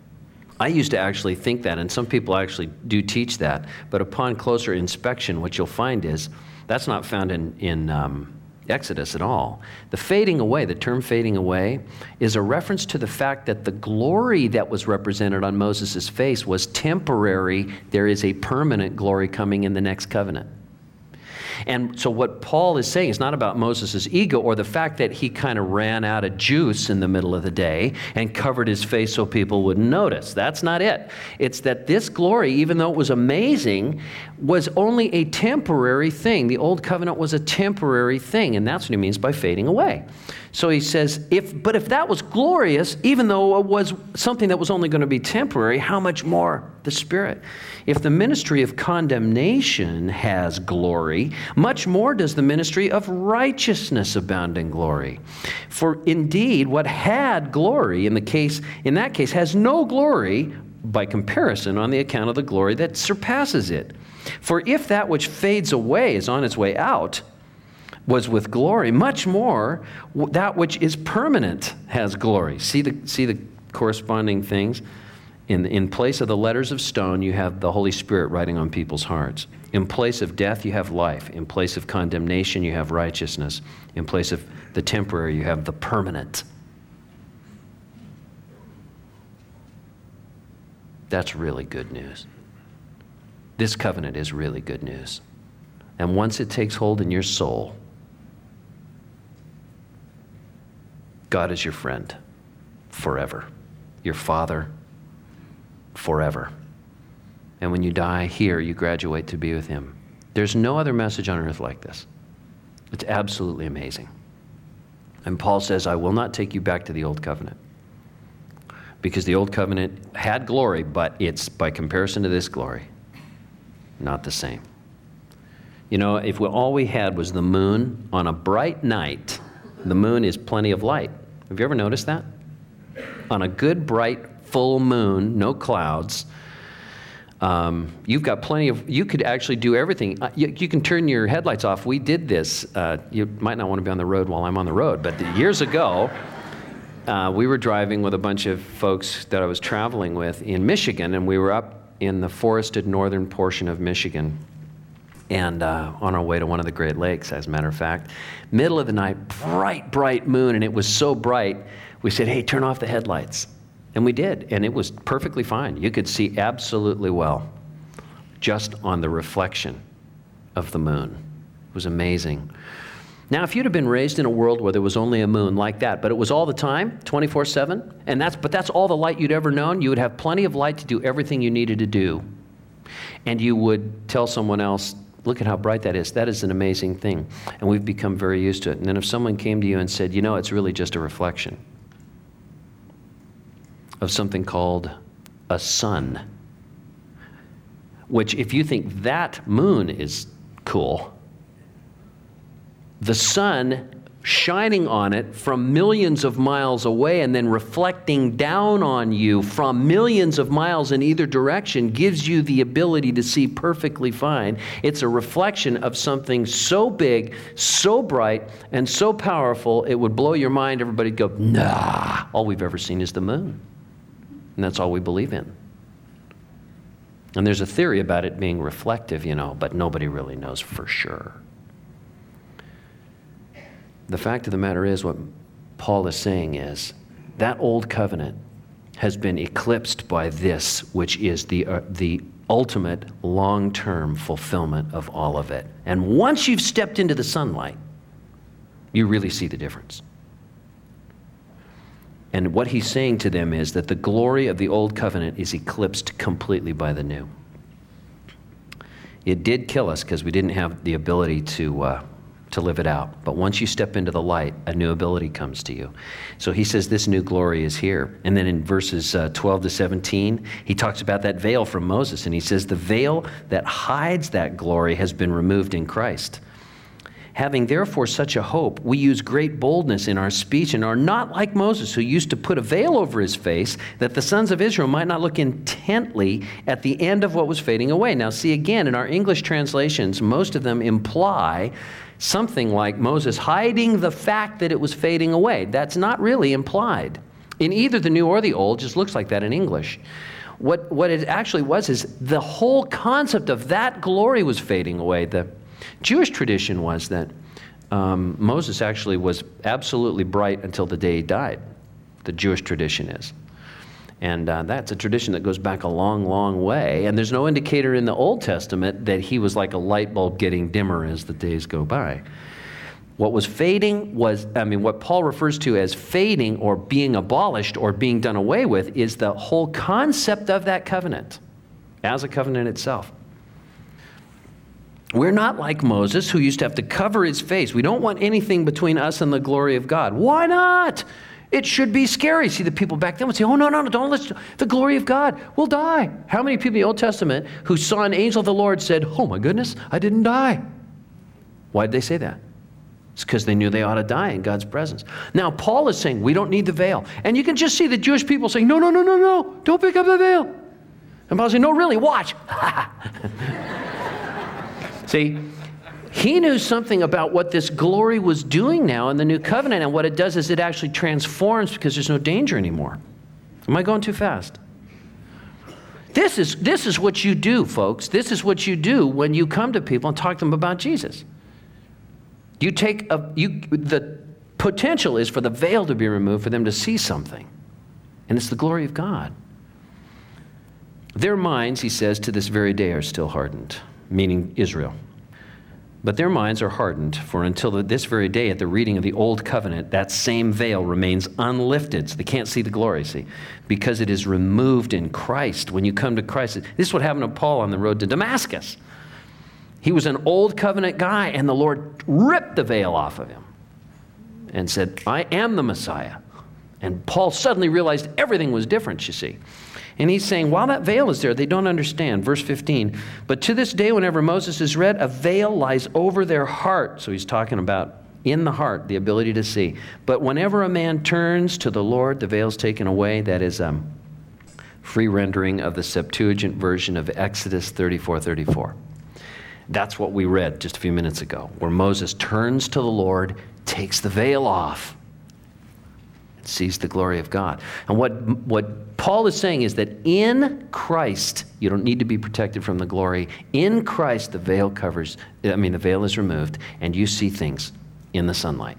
I used to actually think that, and some people actually do teach that, but upon closer inspection, what you'll find is that's not found in Exodus at all. The fading away, the term fading away, is a reference to the fact that the glory that was represented on Moses' face was temporary. There is a permanent glory coming in the next covenant. And so what Paul is saying is not about Moses' ego or the fact that he kind of ran out of juice in the middle of the day and covered his face so people wouldn't notice. That's not it. It's that this glory, even though it was amazing, was only a temporary thing. The old covenant was a temporary thing, and that's what he means by fading away. So he says, if that was glorious, even though it was something that was only going to be temporary, how much more the Spirit? If the ministry of condemnation has glory, much more does the ministry of righteousness abound in glory. For indeed, what had glory in that case has no glory by comparison on the account of the glory that surpasses it. For if that which fades away is on its way out, was with glory, much more that which is permanent has glory. See the corresponding things? In place of the letters of stone, you have the Holy Spirit writing on people's hearts. In place of death, you have life. In place of condemnation, you have righteousness. In place of the temporary, you have the permanent. That's really good news. This covenant is really good news. And once it takes hold in your soul, God is your friend forever, your Father forever. And when you die here, you graduate to be with Him. There's no other message on earth like this. It's absolutely amazing. And Paul says, I will not take you back to the old covenant. Because the old covenant had glory, but it's, by comparison to this glory, not the same. You know, if all we had was the moon on a bright night, the moon is plenty of light. Have you ever noticed that? On a good, bright, full moon, no clouds, you've got plenty of, you could actually do everything. You can turn your headlights off. We did this. You might not want to be on the road while I'm on the road, but years ago, we were driving with a bunch of folks that I was traveling with in Michigan, and we were up in the forested northern portion of Michigan. And on our way to one of the Great Lakes, as a matter of fact. Middle of the night, bright moon, and it was so bright, we said, hey, turn off the headlights. And we did, and it was perfectly fine. You could see absolutely well, just on the reflection of the moon. It was amazing. Now, if you'd have been raised in a world where there was only a moon like that, but it was all the time, 24/7, but that's all the light you'd ever known, you would have plenty of light to do everything you needed to do. And you would tell someone else, look at how bright that is. That is an amazing thing. And we've become very used to it. And then if someone came to you and said, you know, it's really just a reflection of something called a sun, which if you think that moon is cool, the sun shining on it from millions of miles away and then reflecting down on you from millions of miles in either direction gives you the ability to see perfectly fine. It's a reflection of something so big, so bright, and so powerful, it would blow your mind. Everybody'd go, nah. all we've ever seen is the moon. And that's all we believe in. And there's a theory about it being reflective, but nobody really knows for sure. The fact of the matter is, what Paul is saying is, that old covenant has been eclipsed by this, which is the ultimate long-term fulfillment of all of it. And once you've stepped into the sunlight, you really see the difference. And what he's saying to them is that the glory of the old covenant is eclipsed completely by the new. It did kill us because we didn't have the ability to live it out. But once you step into the light, a new ability comes to you. So he says this new glory is here. And then in verses 12 to 17, he talks about that veil from Moses. And he says the veil that hides that glory has been removed in Christ. Having therefore such a hope, we use great boldness in our speech and are not like Moses, who used to put a veil over his face, that the sons of Israel might not look intently at the end of what was fading away. Now see, again, in our English translations, most of them imply something like Moses hiding the fact that it was fading away. That's not really implied. In either the New or the Old, just looks like that in English. What it actually was is the whole concept of that glory was fading away. The Jewish tradition was that Moses actually was absolutely bright until the day he died. The Jewish tradition is. And that's a tradition that goes back a long, long way. And there's no indicator in the Old Testament that he was like a light bulb getting dimmer as the days go by. What was fading was, what Paul refers to as fading or being abolished or being done away with is the whole concept of that covenant as a covenant itself. We're not like Moses, who used to have to cover his face. We don't want anything between us and the glory of God. Why not? It should be scary. See, the people back then would say, oh, no, don't let's, the glory of God, we'll die. How many people in the Old Testament who saw an angel of the Lord said, oh my goodness, I didn't die? Why did they say that? It's because they knew they ought to die in God's presence. Now, Paul is saying, we don't need the veil. And you can just see the Jewish people saying, no, don't pick up the veil. And Paul's saying, no, really, watch. See, he knew something about what this glory was doing now in the new covenant, and what it does is it actually transforms because there's no danger anymore. Am I going too fast? This is what you do, folks. This is what you do when you come to people and talk to them about Jesus. The potential is for the veil to be removed, for them to see something, and it's the glory of God. Their minds, he says, to this very day are still hardened, meaning Israel. But their minds are hardened, for until this very day at the reading of the Old Covenant, that same veil remains unlifted. So they can't see the glory, see, because it is removed in Christ. When you come to Christ, this is what happened to Paul on the road to Damascus. He was an Old Covenant guy, and the Lord ripped the veil off of him and said, I am the Messiah. And Paul suddenly realized everything was different, you see. And he's saying, while that veil is there, they don't understand. Verse 15, but to this day, whenever Moses is read, a veil lies over their heart. So he's talking about in the heart, the ability to see. But whenever a man turns to the Lord, the veil's taken away. That is free rendering of the Septuagint version of Exodus 34:34. That's what we read just a few minutes ago, where Moses turns to the Lord, takes the veil off, sees the glory of God. And what Paul is saying is that in Christ, you don't need to be protected from the glory. In Christ, the veil is removed, and you see things in the sunlight.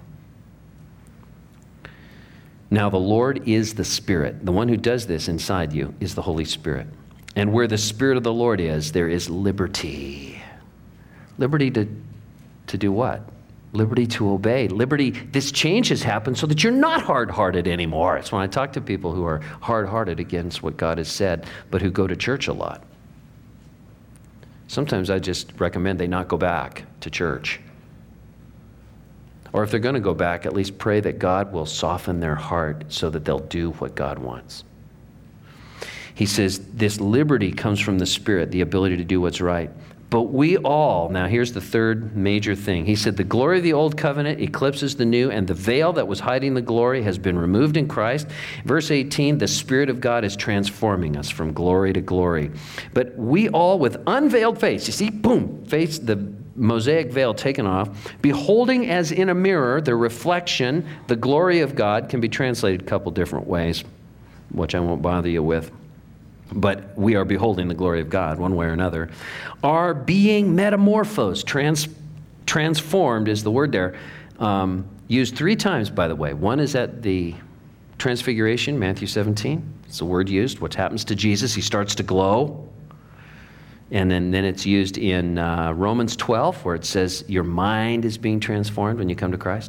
Now, the Lord is the Spirit. The one who does this inside you is the Holy Spirit. And where the Spirit of the Lord is, there is liberty. Liberty to do what? Liberty to obey. Liberty, this change has happened so that you're not hard-hearted anymore. It's when I talk to people who are hard-hearted against what God has said, but who go to church a lot. Sometimes I just recommend they not go back to church. Or if they're going to go back, at least pray that God will soften their heart so that they'll do what God wants. He says this liberty comes from the Spirit, the ability to do what's right. But we all, now here's the third major thing. He said the glory of the old covenant eclipses the new, and the veil that was hiding the glory has been removed in Christ. Verse 18, the Spirit of God is transforming us from glory to glory. But we all with unveiled face, you see, boom, face, the Mosaic veil taken off, beholding as in a mirror the reflection, the glory of God, can be translated a couple different ways, which I won't bother you with. But we are beholding the glory of God one way or another, are being metamorphosed. Transformed is the word there. Used 3 times, by the way. One is at the Transfiguration, Matthew 17. It's the word used. What happens to Jesus? He starts to glow. And then it's used in Romans 12, where it says your mind is being transformed when you come to Christ.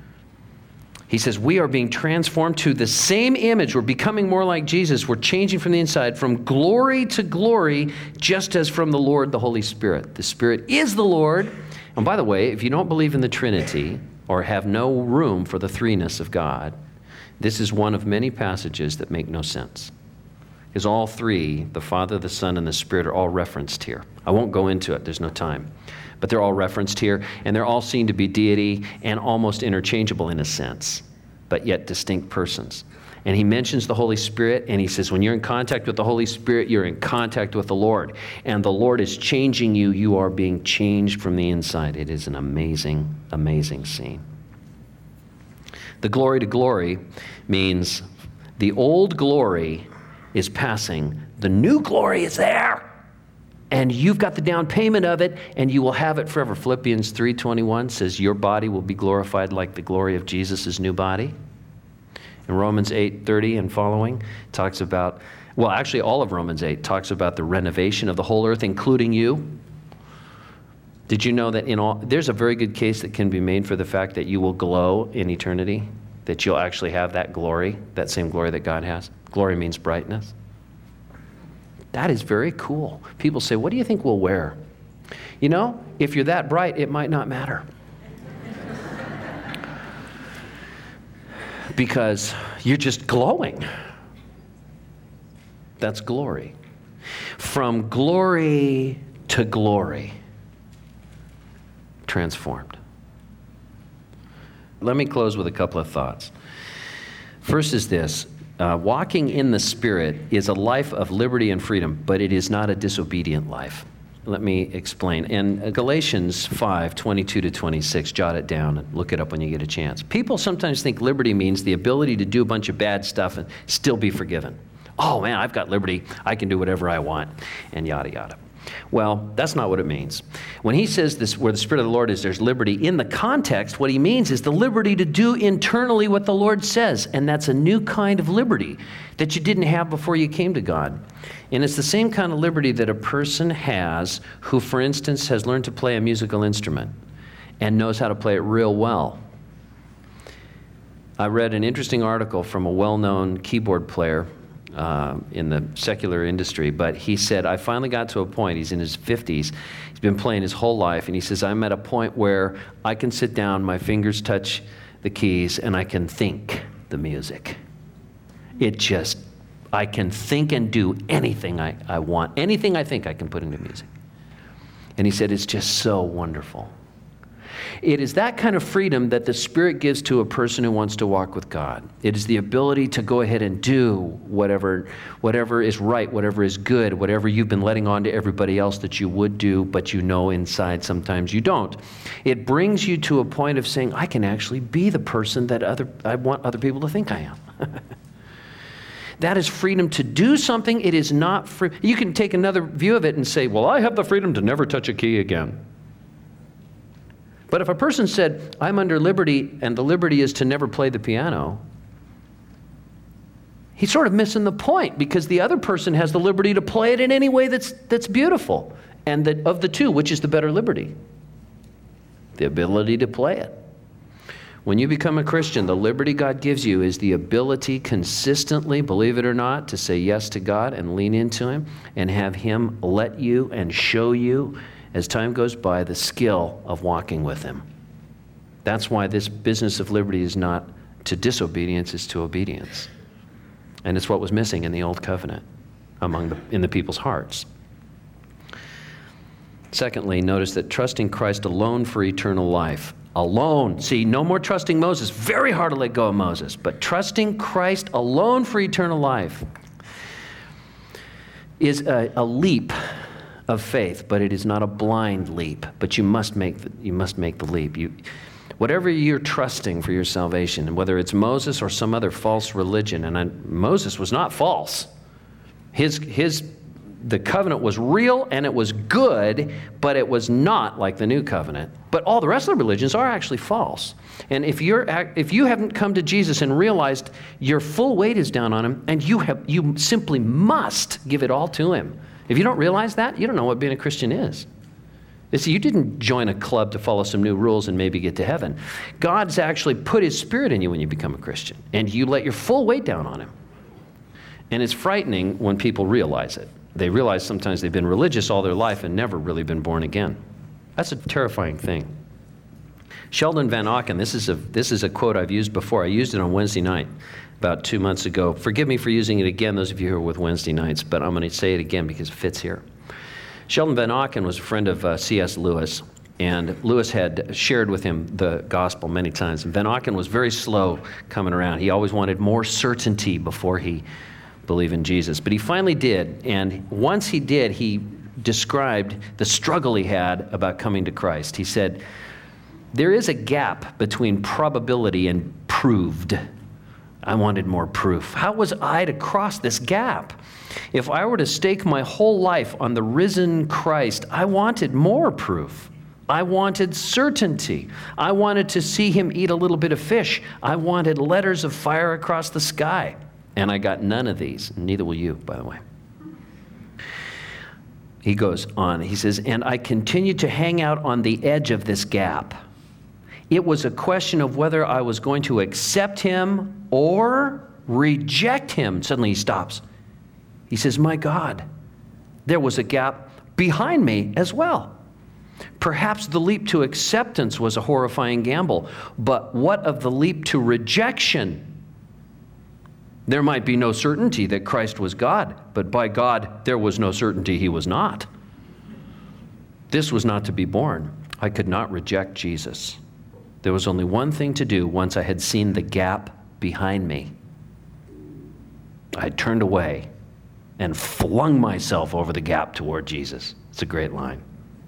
He says we are being transformed to the same image. We're becoming more like Jesus. We're changing from the inside, from glory to glory, just as from the Lord, the Holy Spirit. The Spirit is the Lord. And by the way, if you don't believe in the Trinity or have no room for the threeness of God, this is one of many passages that make no sense. Because all 3, the Father, the Son, and the Spirit, are all referenced here. I won't go into it. There's no time. But they're all referenced here, and they're all seen to be deity and almost interchangeable in a sense, but yet distinct persons. And he mentions the Holy Spirit, and he says when you're in contact with the Holy Spirit, you're in contact with the Lord. And the Lord is changing you. You are being changed from the inside. It is an amazing, amazing scene. The glory to glory means the old glory is passing. The new glory is there. And you've got the down payment of it, and you will have it forever. Philippians 3:21 says your body will be glorified like the glory of Jesus' new body. And Romans 8:30 and following talks about, well, actually all of Romans 8 talks about the renovation of the whole earth, including you. Did you know that there's a very good case that can be made for the fact that you will glow in eternity, that you'll actually have that glory, that same glory that God has. Glory means brightness. That is very cool. People say, what do you think we'll wear? You know, if you're that bright, it might not matter. Because you're just glowing. That's glory. From glory to glory. Transformed. Let me close with a couple of thoughts. First is this. Walking in the Spirit is a life of liberty and freedom, but it is not a disobedient life. Let me explain. In Galatians 5:22-26, jot it down and look it up when you get a chance. People sometimes think liberty means the ability to do a bunch of bad stuff and still be forgiven. Oh man, I've got liberty. I can do whatever I want, and yada, yada. Well, that's not what it means. When he says this, where the Spirit of the Lord is, there's liberty. In the context, what he means is the liberty to do internally what the Lord says. And that's a new kind of liberty that you didn't have before you came to God. And it's the same kind of liberty that a person has who, for instance, has learned to play a musical instrument and knows how to play it real well. I read an interesting article from a well-known keyboard player in the secular industry, but he said, I finally got to a point, he's in his 50s, he's been playing his whole life, and he says, I'm at a point where I can sit down, my fingers touch the keys, and I can think the music. I can think and do anything I want. Anything I think I can put into music. And he said, it's just so wonderful. It is that kind of freedom that the Spirit gives to a person who wants to walk with God. It is the ability to go ahead and do whatever is right, whatever is good, whatever you've been letting on to everybody else that you would do, but you know inside sometimes you don't. It brings you to a point of saying, I can actually be the person that I want other people to think I am. That is freedom to do something. It is not free. You can take another view of it and say, well, I have the freedom to never touch a key again. But if a person said, I'm under liberty, and the liberty is to never play the piano, he's sort of missing the point, because the other person has the liberty to play it in any way that's beautiful. And that of the two, which is the better liberty? The ability to play it. When you become a Christian, the liberty God gives you is the ability consistently, believe it or not, to say yes to God and lean into Him and have Him let you and show you, as time goes by, the skill of walking with Him. That's why this business of liberty is not to disobedience, it's to obedience. And it's what was missing in the Old Covenant in the people's hearts. Secondly, notice that trusting Christ alone for eternal life. Alone. See, no more trusting Moses. Very hard to let go of Moses. But trusting Christ alone for eternal life is a leap of faith, but it is not a blind leap. But you must make the leap. Whatever you're trusting for your salvation, and whether it's Moses or some other false religion, and Moses was not false. The covenant was real and it was good, but it was not like the new covenant. But all the rest of the religions are actually false. And if you haven't come to Jesus and realized your full weight is down on him, and you simply must give it all to him. If you don't realize that, you don't know what being a Christian is. You didn't join a club to follow some new rules and maybe get to heaven. God's actually put his Spirit in you when you become a Christian, and you let your full weight down on him. And it's frightening when people realize it. They realize sometimes they've been religious all their life and never really been born again. That's a terrifying thing. Sheldon Van Auken, this is a quote I've used before. I used it on Wednesday night about 2 months ago. Forgive me for using it again, those of you who are with Wednesday nights, but I'm going to say it again because it fits here. Sheldon Van Auken was a friend of C.S. Lewis, and Lewis had shared with him the gospel many times. And Van Auken was very slow coming around. He always wanted more certainty before he believed in Jesus. But he finally did, and once he did, he described the struggle he had about coming to Christ. He said, there is a gap between probability and proved. I wanted more proof. How was I to cross this gap? If I were to stake my whole life on the risen Christ, I wanted more proof. I wanted certainty. I wanted to see him eat a little bit of fish. I wanted letters of fire across the sky. And I got none of these. Neither will you, by the way. He goes on. He says, and I continued to hang out on the edge of this gap. It was a question of whether I was going to accept him or reject him. Suddenly he stops. He says, my God, there was a gap behind me as well. Perhaps the leap to acceptance was a horrifying gamble, but what of the leap to rejection? There might be no certainty that Christ was God, but by God, there was no certainty he was not. This was not to be borne. I could not reject Jesus. There was only one thing to do once I had seen the gap behind me. I turned away and flung myself over the gap toward Jesus. It's a great line.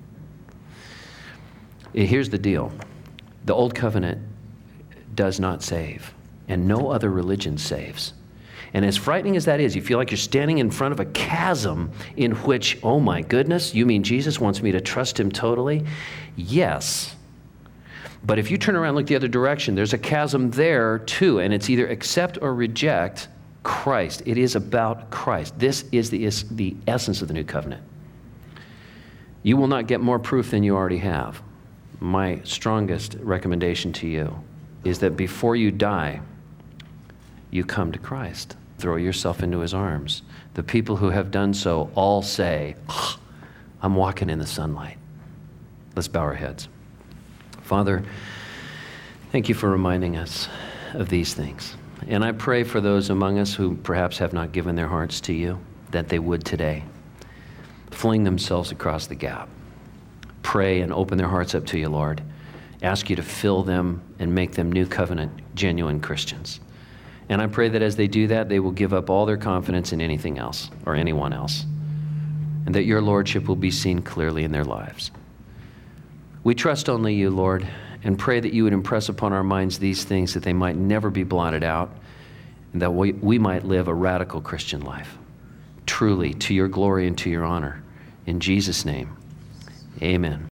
Here's the deal. The Old Covenant does not save, and no other religion saves. And as frightening as that is, you feel like you're standing in front of a chasm in which, oh my goodness, you mean Jesus wants me to trust him totally? Yes. But if you turn around and look the other direction, there's a chasm there too, and it's either accept or reject Christ. It is about Christ. This is the essence of the new covenant. You will not get more proof than you already have. My strongest recommendation to you is that before you die, you come to Christ. Throw yourself into his arms. The people who have done so all say, I'm walking in the sunlight. Let's bow our heads. Father, thank you for reminding us of these things. And I pray for those among us who perhaps have not given their hearts to you, that they would today fling themselves across the gap. Pray and open their hearts up to you, Lord. Ask you to fill them and make them new covenant, genuine Christians. And I pray that as they do that, they will give up all their confidence in anything else or anyone else, and that your lordship will be seen clearly in their lives. We trust only you, Lord, and pray that you would impress upon our minds these things, that they might never be blotted out, and that we might live a radical Christian life, truly to your glory and to your honor. In Jesus' name, amen.